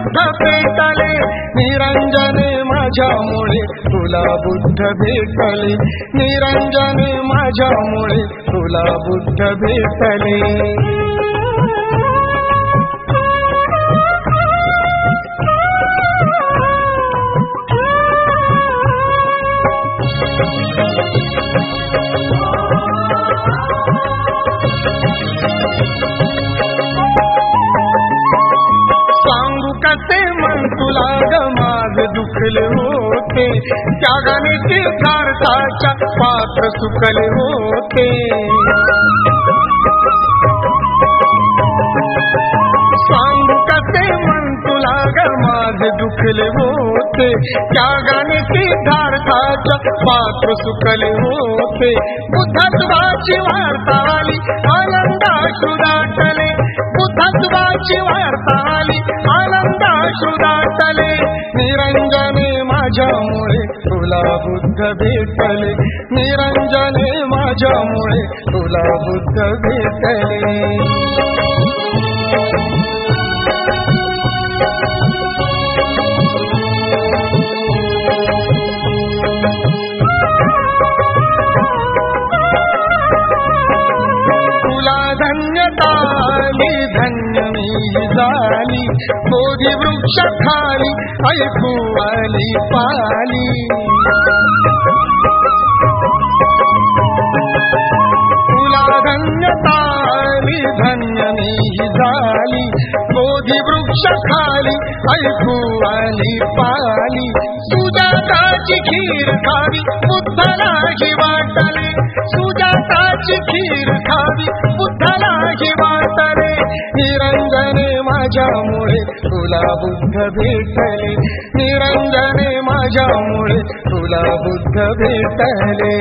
बुद्ध पेटले निरंजने माझ्यामुळे तुला बुद्ध भेटले निरंजने माझ्यामुळे तुला बुद्ध भेटले दुखले होते त्यागाने तीर्थार्थाच्या पात्र सुकले होते सांगू कसे मन तुला ग माझे दुखले होते त्यागाने तीर्थार्थाच्या पात्र सुकले होते बुद्धत्वाची वार्ता आली आनंदाश्रू दाटले बुद्धत्वाची वार्ता आली आनंदाश्रू दाटले निरंजने माझ्यामुळे तुला बुद्ध भेटले निरंजने माझ्यामुळे तुला बुद्ध भेटले धन्य मी झाली बोधी वृक्ष खाली ऐकू आली पाली तुला धन्यताली धन्य मी झाली बोधी वृक्ष खाली ऐकू आली पाली सुजाताची खीर खावी बुद्धालाही वाटले सुजाताची खीर खावी बुद्धालाही वाटले निरंजने माझ्यामुळे तुला बुद्ध भेटले निरंजने माझ्यामुळे तुला बुद्ध भेटले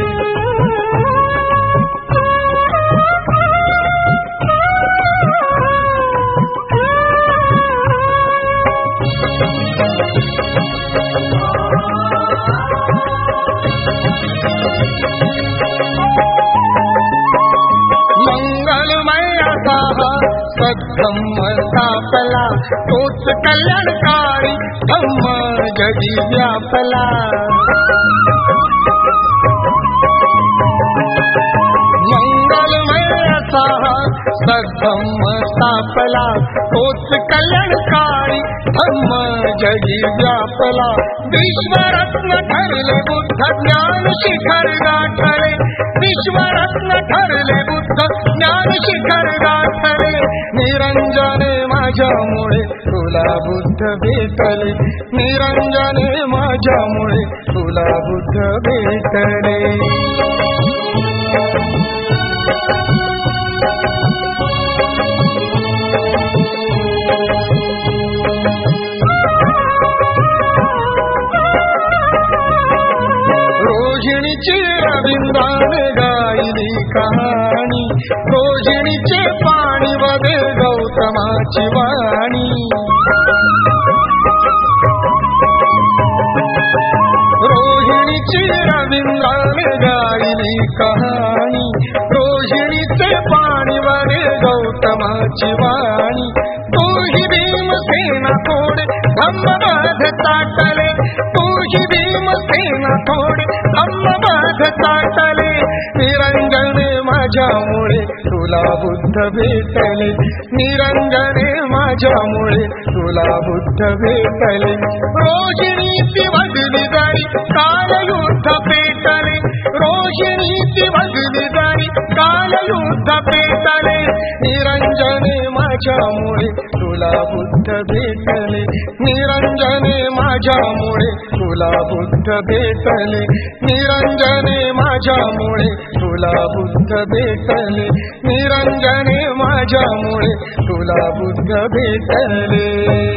धम्म स्थापला तोच कल्याणकारी धम्म जगी व्यापला मंगलमय असा सद्धम्म स्थापला तोच कल्याणकारी धम्म जगी व्यापला विश्वरत्न ठरले बुद्ध ज्ञान शिखर गाठले विश्वरत्न ठरले बुद्ध ज्ञान शिखर गाठले निरंजने माझ्यामुळे तुला बुद्ध भेटले निरंजने माझ्यामुळे तुला बुद्ध भेटले रोहिणीची रविंद्राने गायली कहाणी रोहिणीचे पाणी वदे गौतमाची वाणी रोहिणीची रविंद्राने गायली कहाणी रोहिणीचे पाणी वदे गौतमाची वाणी तूही भीमसेना थोडे धम्मबाध ताटले तूही भीमसेना थोडे धम्मबाध ताटले निरंजने माझ्यामुळे तुला बुद्ध भेटले निरंजने माझ्यामुळे तुला बुद्ध भेटले रोहिणीची वगली जाई कालयुद्ध पेटले रोहिणीची वगली जाई कालयुद्ध पेटले निरंजने माझ्यामुळे तुला बुद्ध भेटले निरंजने माझ्यामुळे तुला बुद्ध भेटले निरंजने माझ्यामुळे तुला बुद्ध भेटले निरंजने माझ्यामुळे तुला बुद्ध भेटले